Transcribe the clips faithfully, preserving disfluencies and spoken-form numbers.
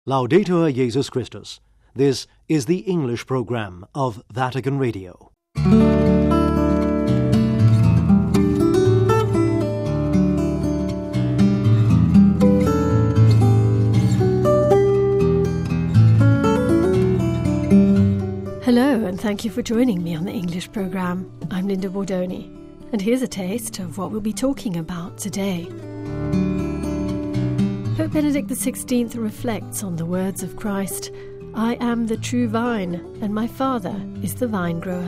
Laudetur Jesus Christus. This is the English program of Vatican Radio. Hello, and thank you for joining me on the English program. I'm Linda Bordoni, and here's a taste of what we'll be talking about today. Pope Benedict the sixteenth reflects on the words of Christ, "I am the true vine, and my Father is the vine grower."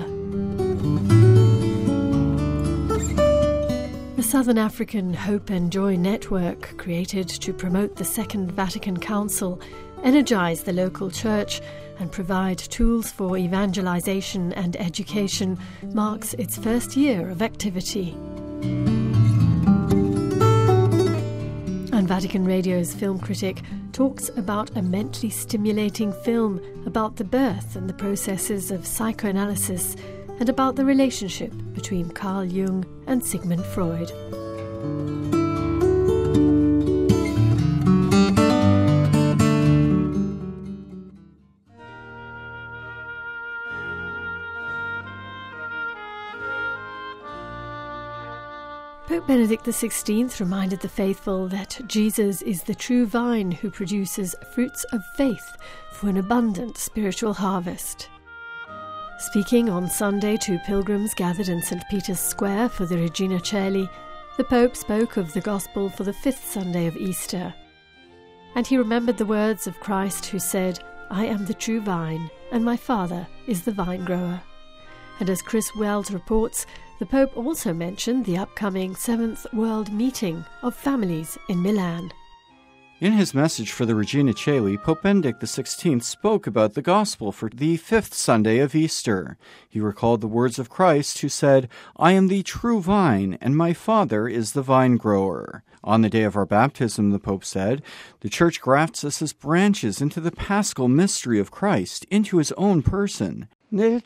The Southern African Hope and Joy Network, created to promote the Second Vatican Council, energize the local church, and provide tools for evangelization and education, marks its first year of activity. And Vatican Radio's film critic talks about a mentally stimulating film about the birth and the processes of psychoanalysis and about the relationship between Carl Jung and Sigmund Freud. Pope Benedict the sixteenth reminded the faithful that Jesus is the true vine who produces fruits of faith for an abundant spiritual harvest. Speaking on Sunday to pilgrims gathered in Saint Peter's Square for the Regina Coeli, the Pope spoke of the Gospel for the fifth Sunday of Easter. And he remembered the words of Christ who said, "I am the true vine, and my Father is the vine grower." And as Chris Wells reports, the Pope also mentioned the upcoming seventh World Meeting of Families in Milan. In his message for the Regina Coeli, Pope Benedict the sixteenth spoke about the Gospel for the fifth Sunday of Easter. He recalled the words of Christ who said, "I am the true vine, and my Father is the vine grower." On the day of our baptism, the Pope said, the Church grafts us as branches into the paschal mystery of Christ, into his own person. The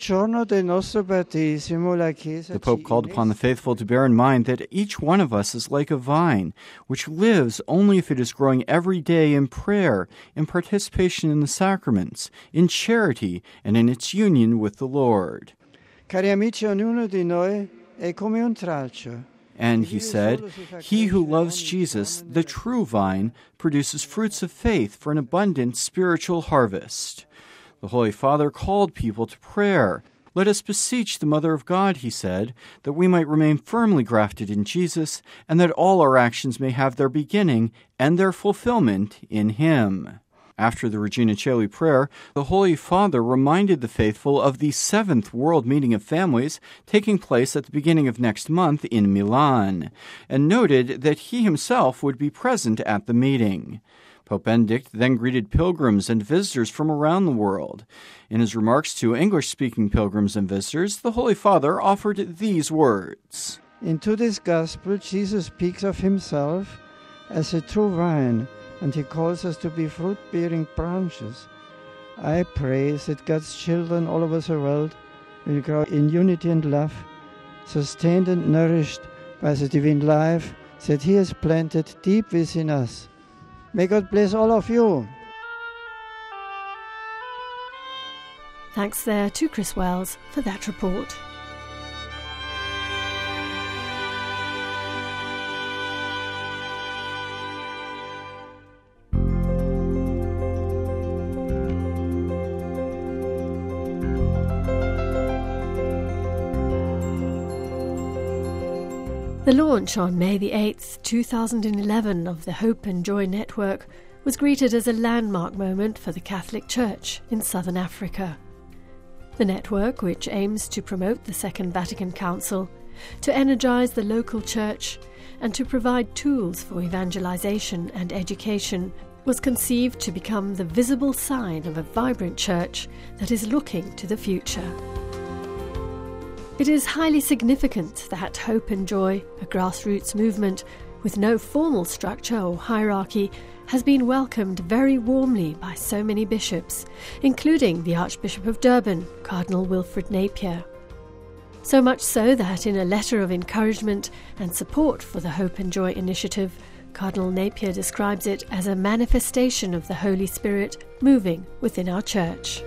Pope called upon the faithful to bear in mind that each one of us is like a vine, which lives only if it is growing every day in prayer, in participation in the sacraments, in charity, and in its union with the Lord. And he said, "He who loves Jesus, the true vine, produces fruits of faith for an abundant spiritual harvest." The Holy Father called people to prayer. "Let us beseech the Mother of God," he said, "that we might remain firmly grafted in Jesus, and that all our actions may have their beginning and their fulfillment in him." After the Regina Coeli prayer, the Holy Father reminded the faithful of the seventh World Meeting of Families taking place at the beginning of next month in Milan, and noted that he himself would be present at the meeting. Pope Benedict then greeted pilgrims and visitors from around the world. In his remarks to English-speaking pilgrims and visitors, the Holy Father offered these words. In today's Gospel, Jesus speaks of himself as a true vine, and he calls us to be fruit-bearing branches. I pray that God's children all over the world will grow in unity and love, sustained and nourished by the divine life that he has planted deep within us. May God bless all of you. Thanks there to Chris Wells for that report. The launch on May the eighth, two thousand eleven of the Hope and Joy Network was greeted as a landmark moment for the Catholic Church in Southern Africa. The network, which aims to promote the Second Vatican Council, to energize the local church, and to provide tools for evangelization and education, was conceived to become the visible sign of a vibrant church that is looking to the future. It is highly significant that Hope and Joy, a grassroots movement with no formal structure or hierarchy, has been welcomed very warmly by so many bishops, including the Archbishop of Durban, Cardinal Wilfred Napier. So much so that in a letter of encouragement and support for the Hope and Joy initiative, Cardinal Napier describes it as a manifestation of the Holy Spirit moving within our church.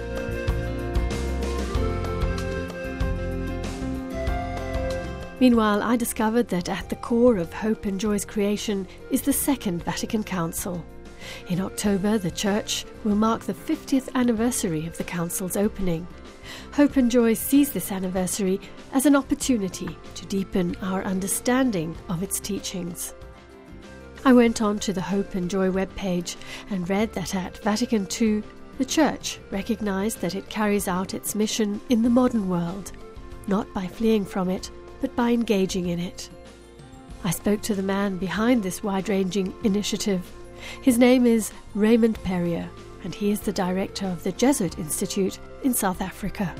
Meanwhile, I discovered that at the core of Hope and Joy's creation is the Second Vatican Council. In October, the Church will mark the fiftieth anniversary of the Council's opening. Hope and Joy sees this anniversary as an opportunity to deepen our understanding of its teachings. I went on to the Hope and Joy webpage and read that at Vatican Two, the Church recognised that it carries out its mission in the modern world, not by fleeing from it, but by engaging in it. I spoke to the man behind this wide-ranging initiative. His name is Raymond Perrier, and he is the director of the Jesuit Institute in South Africa.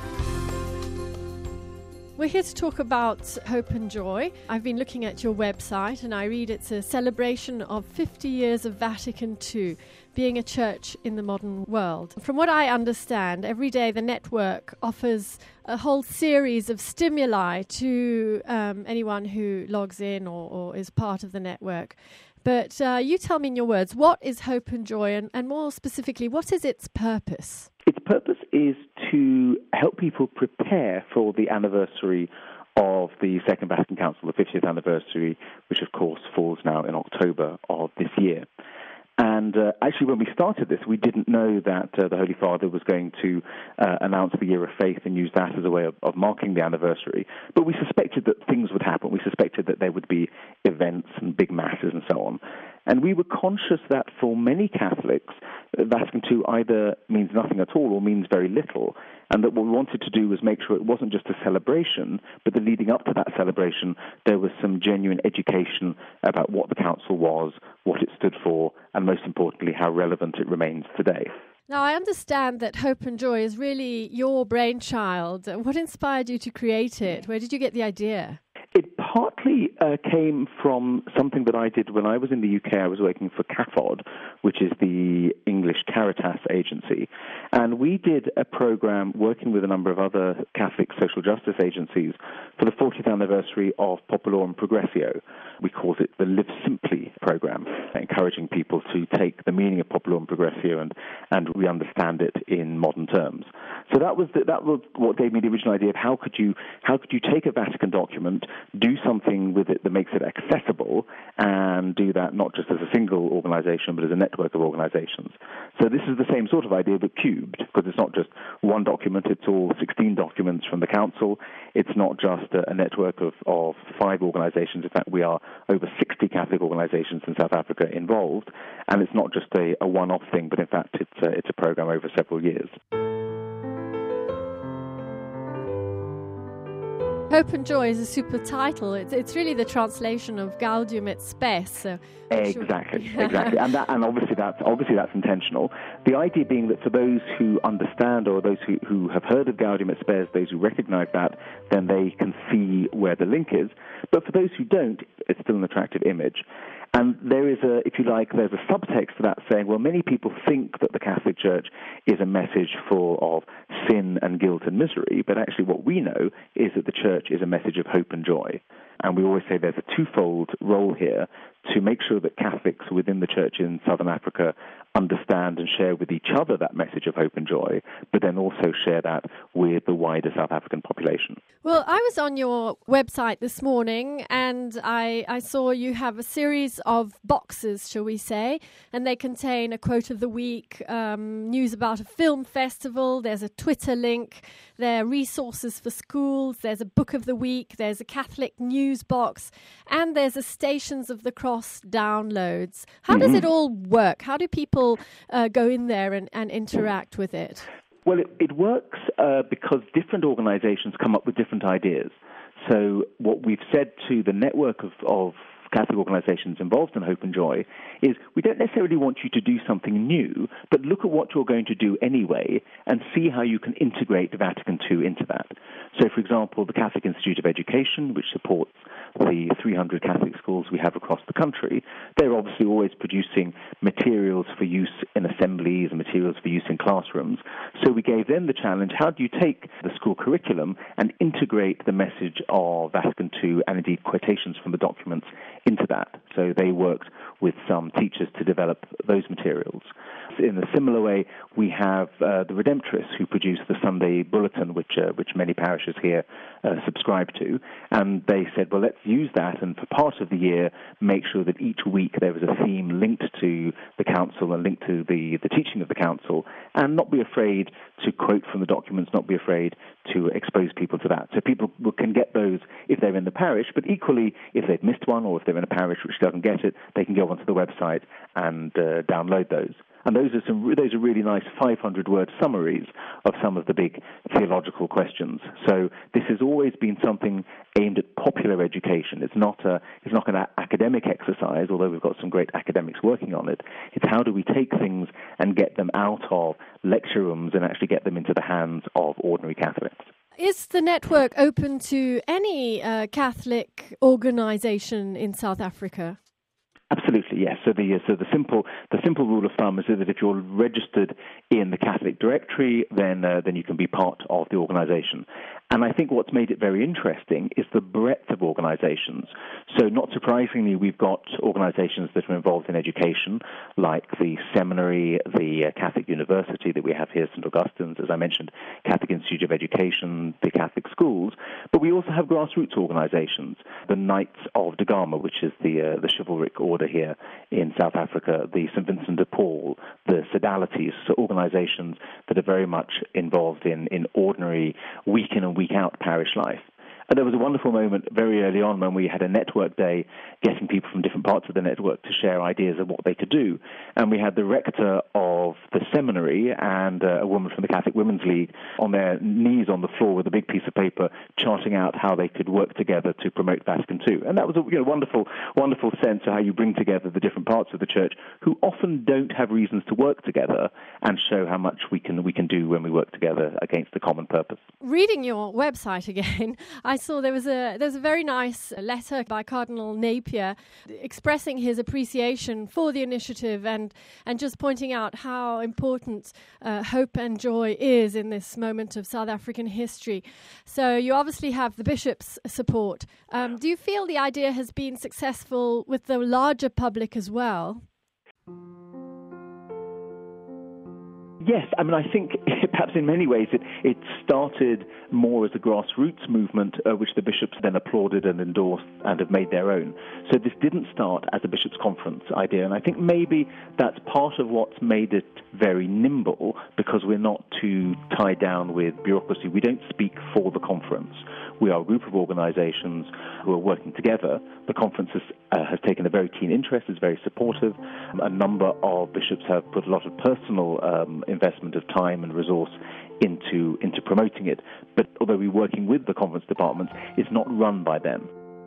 We're here to talk about Hope and Joy. I've been looking at your website and I read it's a celebration of fifty years of Vatican Two, being a church in the modern world. From what I understand, every day the network offers a whole series of stimuli to um, anyone who logs in or, or is part of the network. But uh, you tell me in your words, what is Hope and Joy, and, and more specifically, what is its purpose? Its purpose is to help people prepare for the anniversary of the Second Vatican Council, the fiftieth anniversary, which of course falls now in October of this year. And uh, actually, when we started this, we didn't know that uh, the Holy Father was going to uh, announce the Year of Faith and use that as a way of, of marking the anniversary. But we suspected that things would happen. We suspected that there would be events and big masses and so on. And we were conscious that for many Catholics, Vatican Two either means nothing at all or means very little, and that what we wanted to do was make sure it wasn't just a celebration, but that leading up to that celebration, there was some genuine education about what the Council was, what it stood for, and most importantly, how relevant it remains today. Now, I understand that Hope and Joy is really your brainchild. What inspired you to create it? Where did you get the idea? It partly uh, came from something that I did when I was in the U K. I was working for CAFOD, which is the English Caritas agency. And we did a program working with a number of other Catholic social justice agencies for the fortieth anniversary of Populorum Progressio. We called it the Live Simply program, encouraging people to take the meaning of Populorum Progressio and, and re-understand it in modern terms. So that was the, that was what gave me the original idea of how could you how could you take a Vatican document, do something with it that makes it accessible, and do that not just as a single organization, but as a network of organizations. So this is the same sort of idea, but cubed, because it's not just one document, it's all sixteen documents from the Council. It's not just a, a network of, of five organizations. In fact, we are over sixty Catholic organizations in South Africa involved, and it's not just a, a one-off thing, but in fact, it's a, it's a program over several years. Hope and Joy is a super title. It's, it's really the translation of Gaudium et Spes. So exactly, sure. exactly, and that, and obviously that's obviously that's intentional. The idea being that for those who understand or those who, who have heard of Gaudium et Spes, those who recognise that, then they can see where the link is. But for those who don't, it's still an attractive image. And there is a, if you like, there's a subtext to that saying, well, many people think that the Catholic Church is a message full of sin and guilt and misery, but actually what we know is that the Church is a message of hope and joy. And we always say there's a twofold role here to make sure that Catholics within the Church in Southern Africa understand and share with each other that message of hope and joy, but then also share that with the wider South African population. Well, I was on your website this morning and I, I saw you have a series of boxes, shall we say, and they contain a quote of the week, um, news about a film festival, there's a Twitter link, there are resources for schools, there's a book of the week, there's a Catholic news box, and there's a Stations of the Cross downloads. How mm-hmm. does it all work? How do people uh, go in there and, and interact with it? Well, it, it works uh, because different organizations come up with different ideas. So what we've said to the network of, of Catholic organizations involved in Hope and Joy is we don't necessarily want you to do something new, but look at what you're going to do anyway and see how you can integrate Vatican Two into that. So, for example, the Catholic Institute of Education, which supports the three hundred Catholic schools we have across the country, they're obviously always producing materials for use in assemblies and materials for use in classrooms. So we gave them the challenge, how do you take the school curriculum and integrate the message of Vatican two and indeed quotations from the documents into that? So they worked with some teachers to develop those materials. In a similar way, we have uh, the Redemptorists who produce the Sunday Bulletin, which uh, which many parishes here uh, subscribe to, and they said, well, let's use that, and for part of the year, make sure that each week there was a theme linked to the council and linked to the, the teaching of the council, and not be afraid to quote from the documents, not be afraid to expose people to that. So people can get those if they're in the parish, but equally, if they've missed one or if they're in a parish which doesn't get it, they can go onto the website and uh, download those. And those are some those are really nice five hundred word summaries of some of the big theological questions. So this has always been something aimed at popular education. It's not a it's not an academic exercise, although we've got some great academics working on it. It's how do we take things and get them out of lecture rooms and actually get them into the hands of ordinary Catholics. Is the network open to any uh, Catholic organisation in South Africa? Absolutely, yes. So the so the simple the simple rule of thumb is that if you're registered in the Catholic Directory, then uh, then you can be part of the organisation. And I think what's made it very interesting is the breadth of organisations. So not surprisingly, we've got organisations that are involved in education, like the seminary, the uh, Catholic University that we have here, Saint Augustine's, as I mentioned, Catholic Institute of Education, the Catholic schools. But we also have grassroots organisations, the Knights of Da Gama, which is the uh, the chivalric order here in South Africa, the Saint Vincent de Paul, the Sodalities, so organisations that are very much involved in, in ordinary week in and week out parish life. And there was a wonderful moment very early on when we had a network day, getting people from different parts of the network to share ideas of what they could do. And we had the rector of the seminary and uh, a woman from the Catholic Women's League on their knees on the floor with a big piece of paper charting out how they could work together to promote Vatican two. And that was a you know, wonderful, wonderful sense of how you bring together the different parts of the church who often don't have reasons to work together and show how much we can we can do when we work together against a common purpose. Reading your website again, I saw there was a there's a very nice letter by Cardinal Napier expressing his appreciation for the initiative and and just pointing out how important uh, hope and joy is in this moment of South African history. So you obviously have the bishop's support. Um, do you feel the idea has been successful with the larger public as well? Yes, I mean, I think perhaps in many ways it, it started more as a grassroots movement, uh, which the bishops then applauded and endorsed and have made their own. So this didn't start as a bishops' conference idea, and I think maybe that's part of what's made it very nimble, because we're not too tied down with bureaucracy. We don't speak for the conference. We are a group of organizations who are working together. The conference has, uh, has taken a very keen interest, is very supportive. A number of bishops have put a lot of personal um, investment of time and resource into into promoting it. But although we're working with the conference departments, it's not run by them.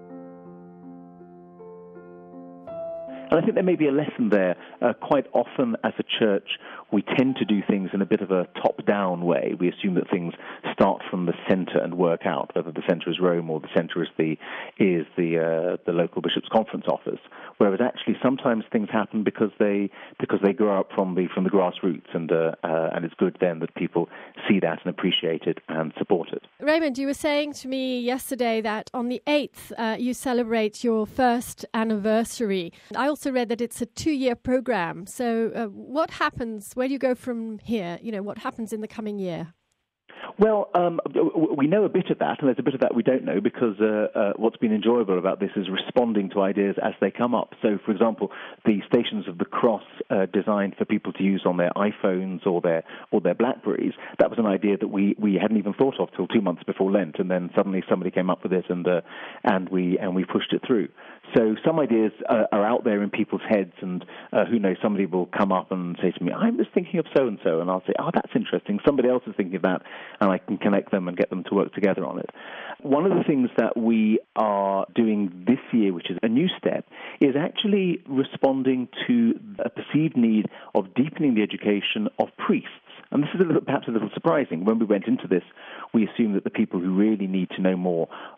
And I think there may be a lesson there. Uh, quite often as a church, we tend to do things in a bit of a top-down way. We assume that things start from the centre and work out, whether the centre is Rome or the centre is the is the uh, the local bishops' conference office. Whereas actually sometimes things happen because they because they grow up from the from the grassroots, and uh, uh, and it's good then that people see that and appreciate it and support it. Raymond, you were saying to me yesterday that on the eighth uh, you celebrate your first anniversary. I also read that it's a two-year program. So uh, what happens? Where do you go from here? You know, what happens in the coming year? Well, um, we know a bit of that, and there's a bit of that we don't know, because uh, uh, what's been enjoyable about this is responding to ideas as they come up. So, for example, the Stations of the Cross uh, designed for people to use on their iPhones or their or their Blackberries, that was an idea that we, we hadn't even thought of till two months before Lent, and then suddenly somebody came up with it, and uh, and we and we pushed it through. So some ideas uh, are out there in people's heads, and uh, who knows, somebody will come up and say to me, I'm just thinking of so-and-so, and I'll say, oh, that's interesting. Somebody else is thinking of that, and I can connect them and get them to work together on it. One of the things that we are doing this year, which is a new step, is actually responding to a perceived need of deepening the education of priests. And this is a little, perhaps a little surprising. When we went into this, we assumed that the people who really need to know more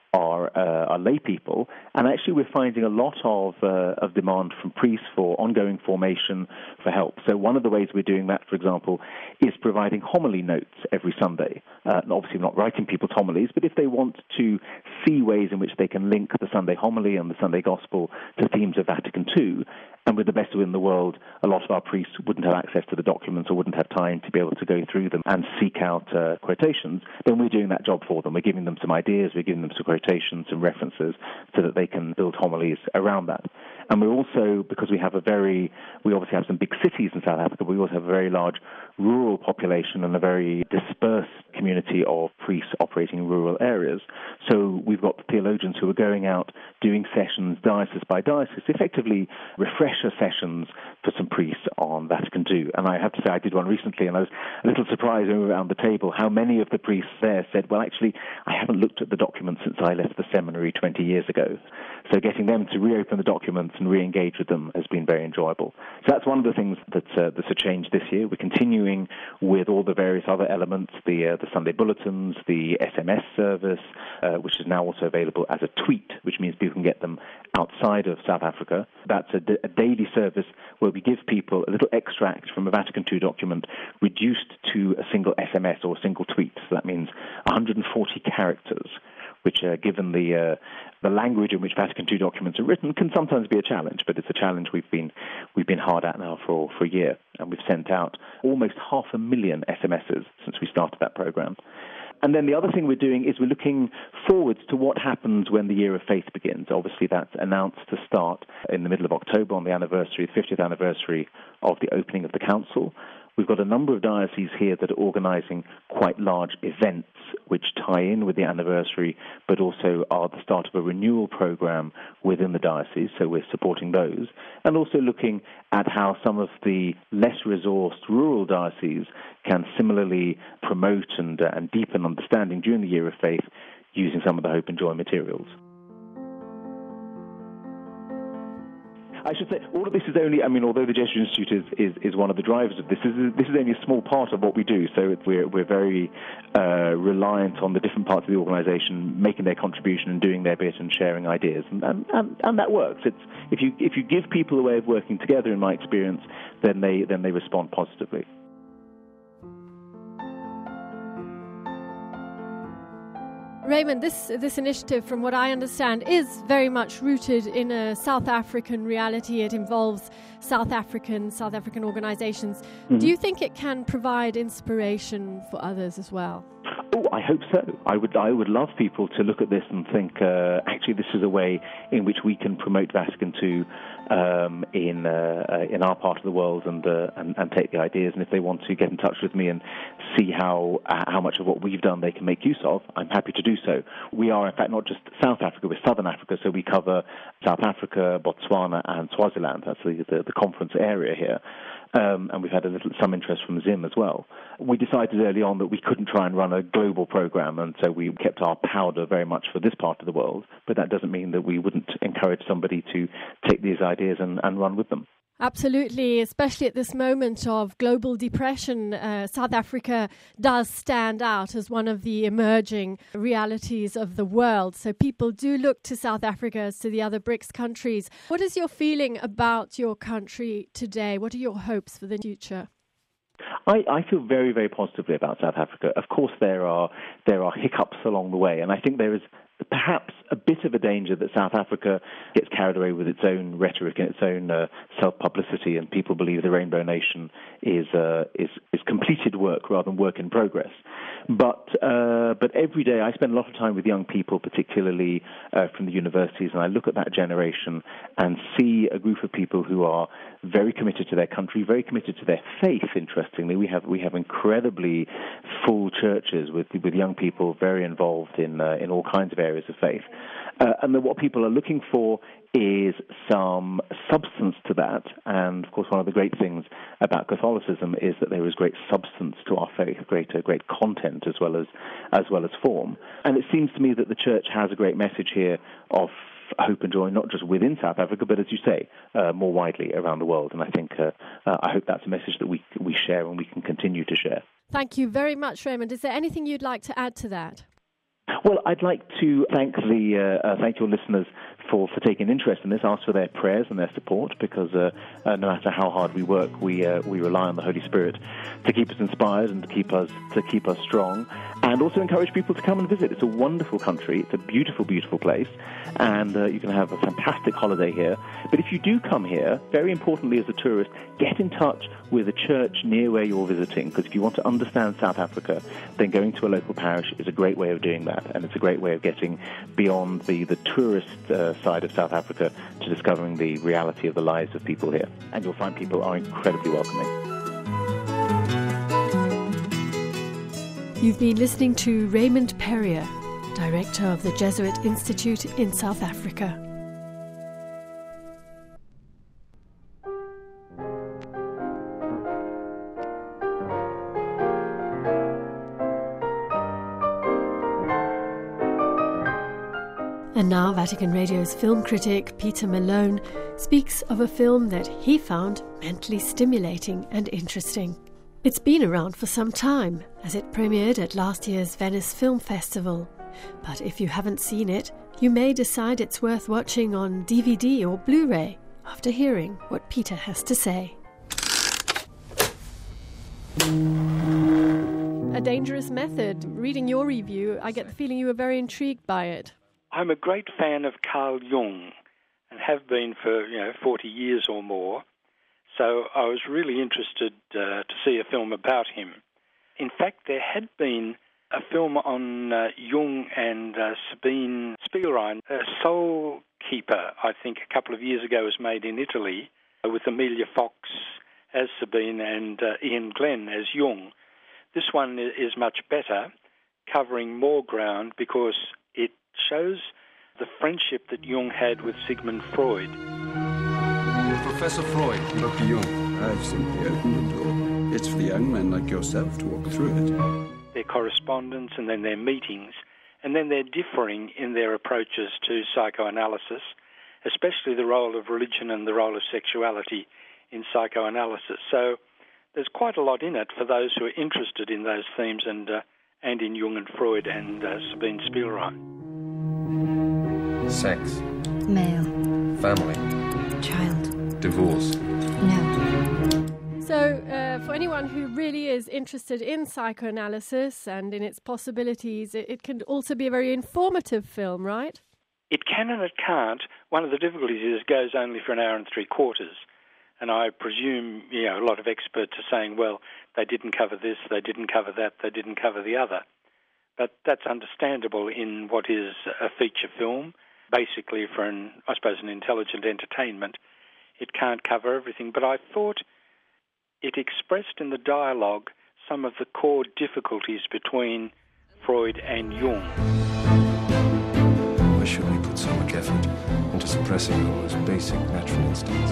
are, uh, are lay people, and actually we're finding a lot of uh, of demand from priests for ongoing formation, for help. So one of the ways we're doing that, for example, is providing homily notes every Sunday. Uh, obviously not writing people's homilies, but if they want to see ways in which they can link the Sunday homily and the Sunday Gospel to themes of Vatican Two, and with the best will in the world, a lot of our priests wouldn't have access to the documents or wouldn't have time to be able to go through them and seek out uh, quotations, then we're doing that job for them. We're giving them some ideas, we're giving them some quotations, some references, so that they can build homilies around that. And we're also, because we have a very, we obviously have some big cities in South Africa, but we also have a very large rural population and a very dispersed community of priests operating in rural areas. So we've got theologians who are going out, doing sessions, diocese by diocese, effectively refresher sessions for some priests on Vatican Two. And I have to say, I did one recently, and I was a little surprised when we were around the table how many of the priests there said, well, actually, I haven't looked at the documents since I left the seminary twenty years ago. So getting them to reopen the documents and re-engage with them has been very enjoyable. So that's one of the things that's, uh, that's a change this year. We're continuing with all the various other elements, the uh, the Sunday bulletins, the S M S service, uh, which is now also available as a tweet, which means people can get them outside of South Africa. That's a, d- a daily service where we give people a little extract from a Vatican Two document reduced to a single S M S or a single tweet. So that means one hundred forty characters, which, uh, given the uh, the language in which Vatican Two documents are written, can sometimes be a challenge. But it's a challenge we've been we've been hard at now for for a year, and we've sent out almost half a million S M Ses since we started that program. And then the other thing we're doing is we're looking forwards to what happens when the Year of Faith begins. Obviously, that's announced to start in the middle of October on the anniversary, the fiftieth anniversary of the opening of the Council. We've got a number of dioceses here that are organising quite large events which tie in with the anniversary, but also are the start of a renewal programme within the diocese, so we're supporting those. And also looking at how some of the less resourced rural dioceses can similarly promote and, uh, and deepen understanding during the Year of Faith using some of the Hope and Joy materials. I should say, all of this is only, I mean, although the Jesuit Institute is, is, is one of the drivers of this, this is, this is only a small part of what we do. So it's, we're, we're very uh, reliant on the different parts of the organisation making their contribution and doing their bit and sharing ideas. And, and, and, and that works. It's, if you, if you give people a way of working together, in my experience, then they, then they respond positively. Raymond, this this initiative, from what I understand, is very much rooted in a South African reality. It involves South African, South African organizations. Mm-hmm. Do you think it can provide inspiration for others as well? Oh, I hope so. I would I would love people to look at this and think, uh, actually, this is a way in which we can promote Vatican Two um, in uh, uh, in our part of the world and, uh, and and take the ideas. And if they want to get in touch with me and see how uh, how much of what we've done they can make use of, I'm happy to do so. We are, in fact, not just South Africa, we're Southern Africa, so we cover South Africa, Botswana, and Swaziland. That's the, the, the conference area here. Um, and we've had a little, some interest from Zim as well. We decided early on that we couldn't try and run a global program, and so we kept our powder very much for this part of the world. But that doesn't mean that we wouldn't encourage somebody to take these ideas and, and run with them. Absolutely, especially at this moment of global depression, uh, South Africa does stand out as one of the emerging realities of the world. So people do look to South Africa as to the other BRICS countries. What is your feeling about your country today? What are your hopes for the future? I, I feel very, very positively about South Africa. Of course, there are there are hiccups along the way, and I think there is perhaps a bit of a danger that South Africa gets carried away with its own rhetoric and its own uh, self-publicity, and people believe the Rainbow Nation is uh, is is completed work rather than work in progress. But uh, but every day I spend a lot of time with young people, particularly uh, from the universities, and I look at that generation and see a group of people who are very committed to their country, very committed to their faith. Interestingly, we have we have incredibly full churches with with young people very involved in uh, in all kinds of areas of faith, uh, and then what people are looking for is some substance to that. And of course, one of the great things about Catholicism is that there is great substance to our faith, great uh, great content as well as as well as form. And it seems to me that the Church has a great message here of hope and joy, not just within South Africa, but as you say, uh, more widely around the world. And I think uh, uh, I hope that's a message that we we share and we can continue to share. Thank you very much, Raymond. Is there anything you'd like to add to that? Well, I'd like to thank the uh, uh, thank your listeners for, for taking interest in this, ask for their prayers and their support, because uh, uh, no matter how hard we work, we uh, we rely on the Holy Spirit to keep us inspired and to keep us to keep us strong, and also encourage people to come and visit. It's a wonderful country. It's a beautiful, beautiful place, and uh, you can have a fantastic holiday here. But if you do come here, very importantly as a tourist, get in touch with a church near where you're visiting, because if you want to understand South Africa, then going to a local parish is a great way of doing that, and it's a great way of getting beyond the, the tourist uh, side of South Africa to discovering the reality of the lives of people here. And you'll find people are incredibly welcoming. You've been listening to Raymond Perrier, Director of the Jesuit Institute in South Africa. And now Vatican Radio's film critic Peter Malone speaks of a film that he found mentally stimulating and interesting. It's been around for some time, as it premiered at last year's Venice Film Festival. But if you haven't seen it, you may decide it's worth watching on D V D or Blu-ray after hearing what Peter has to say. A Dangerous Method. Reading your review, I get the feeling you were very intrigued by it. I'm a great fan of Carl Jung and have been for, you know, forty years or more. So I was really interested uh, to see a film about him. In fact, there had been a film on uh, Jung and uh, Sabine Spielrein, a Soul Keeper, I think a couple of years ago, was made in Italy uh, with Amelia Fox as Sabine and uh, Ian Glenn as Jung. This one is much better, covering more ground because it shows the friendship that Jung had with Sigmund Freud. Professor Freud. Doctor Jung, I've simply opened the door. It's for the young men like yourself to walk through it. Their correspondence and then their meetings, and then their differing in their approaches to psychoanalysis, especially the role of religion and the role of sexuality in psychoanalysis. So there's quite a lot in it for those who are interested in those themes and uh, and in Jung and Freud and uh, Sabine Spielrein. Sex. Male. Family. Child. Divorce. No. So, uh, for anyone who really is interested in psychoanalysis and in its possibilities, it, it can also be a very informative film, right? It can and it can't. One of the difficulties is it goes only for an hour and three quarters. And I presume, you know, a lot of experts are saying, well, they didn't cover this, they didn't cover that, they didn't cover the other. But that's understandable in what is a feature film, basically for, an, I suppose, an intelligent entertainment. It can't cover everything, but I thought it expressed in the dialogue some of the core difficulties between Freud and Jung. Why should we put so much effort into suppressing our most basic natural instincts?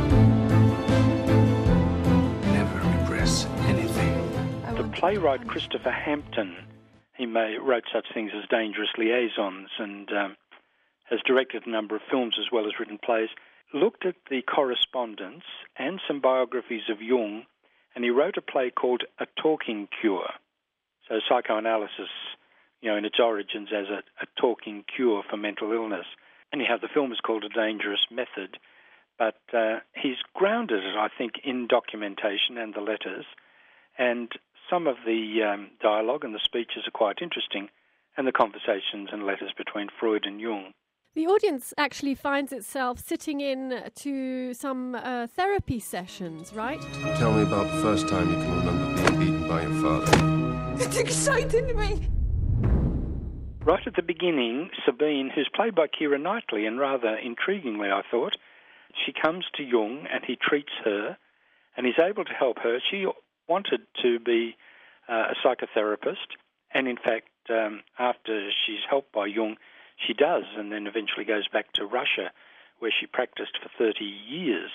Never repress anything. The playwright Christopher Hampton, he may, wrote such things as Dangerous Liaisons and um, has directed a number of films as well as written plays, looked at the correspondence and some biographies of Jung, and he wrote a play called A Talking Cure. So psychoanalysis, you know, in its origins as a, a talking cure for mental illness. Anyhow, the film is called A Dangerous Method, but uh, he's grounded it, I think, in documentation and the letters, and some of the um, dialogue and the speeches are quite interesting, and the conversations and letters between Freud and Jung. The audience actually finds itself sitting in to some uh, therapy sessions, right? Tell me about the first time you can remember being beaten by your father. It excited me. Right at the beginning, Sabine, who's played by Keira Knightley, and rather intriguingly, I thought, she comes to Jung and he treats her, and he's able to help her. She wanted to be uh, a psychotherapist, and in fact, um, after she's helped by Jung, she does, and then eventually goes back to Russia, where she practiced for thirty years.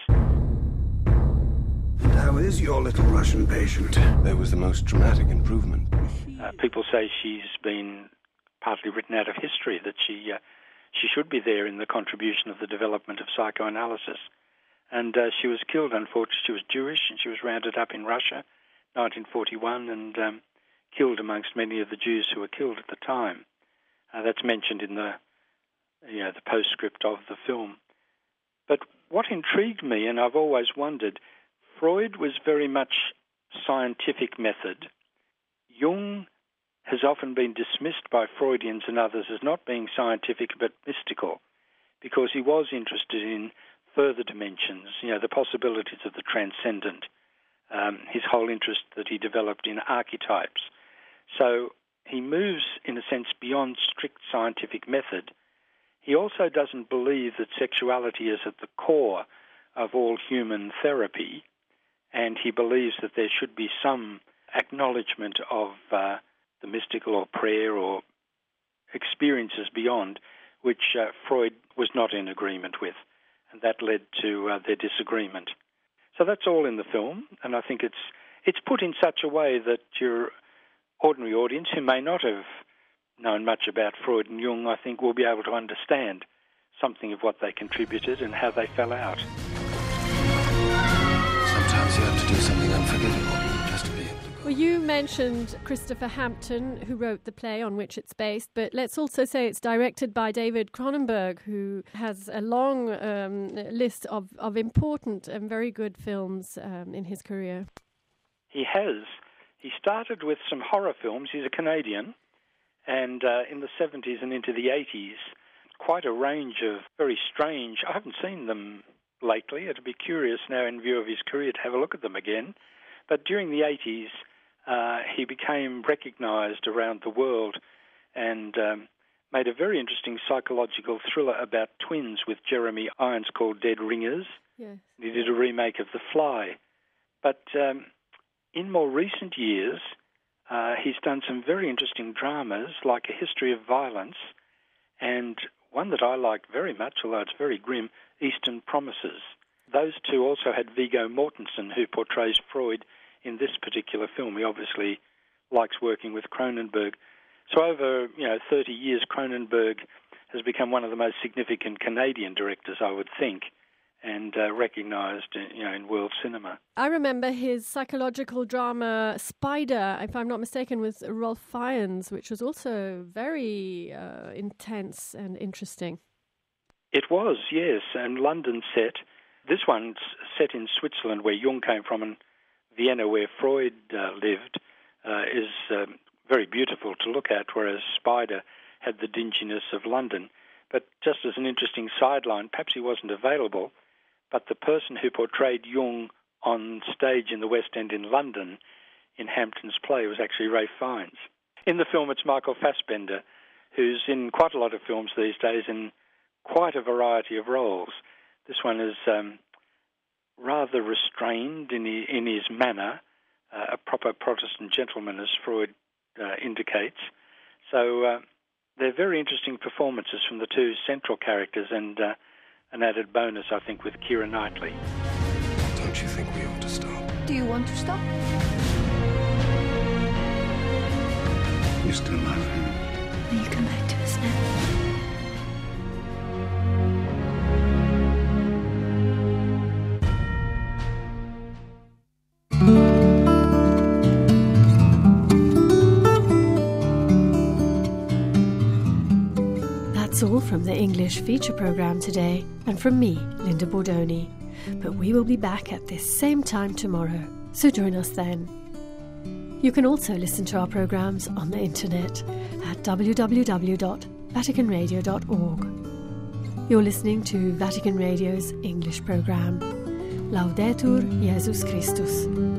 And how is your little Russian patient? There was the most dramatic improvement. Uh, people say she's been partly written out of history, that she uh, she should be there in the contribution of the development of psychoanalysis. And uh, she was killed, unfortunately. She was Jewish, and she was rounded up in Russia, nineteen forty-one, and um, killed amongst many of the Jews who were killed at the time. Uh, that's mentioned in the, you know, the postscript of the film. But what intrigued me, and I've always wondered, Freud was very much scientific method. Jung has often been dismissed by Freudians and others as not being scientific but mystical, because he was interested in further dimensions, you know, the possibilities of the transcendent, um, his whole interest that he developed in archetypes. So he moves, in a sense, beyond strict scientific method. He also doesn't believe that sexuality is at the core of all human therapy, and he believes that there should be some acknowledgement of uh, the mystical or prayer or experiences beyond, which uh, Freud was not in agreement with, and that led to uh, their disagreement. So that's all in the film, and I think it's it's put in such a way that your ordinary audience, who may not have known much about Freud and Jung, I think will be able to understand something of what they contributed and how they fell out. Sometimes you have to do something unforgivable just to be able to go. Well, you mentioned Christopher Hampton, who wrote the play on which it's based, but let's also say it's directed by David Cronenberg, who has a long um, list of, of important and very good films um, in his career. He has. He started with some horror films. He's a Canadian. And uh, in the seventies and into the eighties, quite a range of very strange, I haven't seen them lately. I'd be curious now in view of his career to have a look at them again. But during the eighties, uh, he became recognised around the world and um, made a very interesting psychological thriller about twins with Jeremy Irons called Dead Ringers. Yes. He did a remake of The Fly. But um, in more recent years, Uh, he's done some very interesting dramas, like A History of Violence, and one that I liked very much, although it's very grim, Eastern Promises. Those two also had Viggo Mortensen, who portrays Freud in this particular film. He obviously likes working with Cronenberg. So over, you know, thirty years, Cronenberg has become one of the most significant Canadian directors, I would think, and uh, recognised, you know, in world cinema. I remember his psychological drama Spider, if I'm not mistaken, with Ralph Fiennes, which was also very uh, intense and interesting. It was, yes, and London set. This one's set in Switzerland, where Jung came from, and Vienna, where Freud uh, lived, uh, is um, very beautiful to look at, whereas Spider had the dinginess of London. But just as an interesting sideline, perhaps he wasn't available, but the person who portrayed Jung on stage in the West End in London in Hampton's play was actually Ralph Fiennes. In the film, it's Michael Fassbender, who's in quite a lot of films these days in quite a variety of roles. This one is um, rather restrained in, the, in his manner, uh, a proper Protestant gentleman, as Freud uh, indicates. So uh, they're very interesting performances from the two central characters, and uh, an added bonus, I think, with Keira Knightley. Don't you think we ought to stop? Do you want to stop? You still love him? Will you come back to us now? That's all from the English feature programme today, and from me, Linda Bordoni. But we will be back at this same time tomorrow, so join us then. You can also listen to our programmes on the internet at w w w dot vatican radio dot org. You're listening to Vatican Radio's English programme. Laudetur Jesus Christus.